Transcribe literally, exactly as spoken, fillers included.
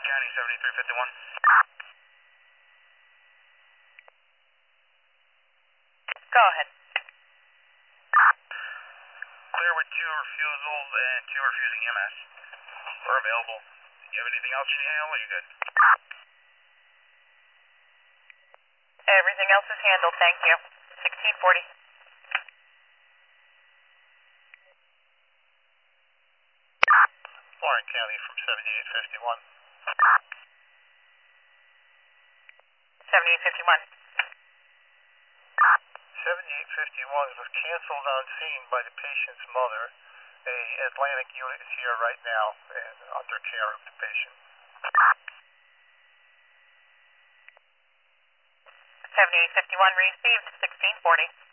County, seventy-three fifty-one. Go ahead. Clear with two refusals and two refusing E M S. We're available. Do you have anything else you need to handle? Are you good? Everything else is handled, thank you. sixteen forty. Warren County from seventy-eight fifty-one. seventy-eight fifty-one. seventy-eight fifty-one was canceled on scene by the patient's mother. A Atlantic unit is here right now and under care of the patient. seventy-eight fifty-one received, sixteen forty.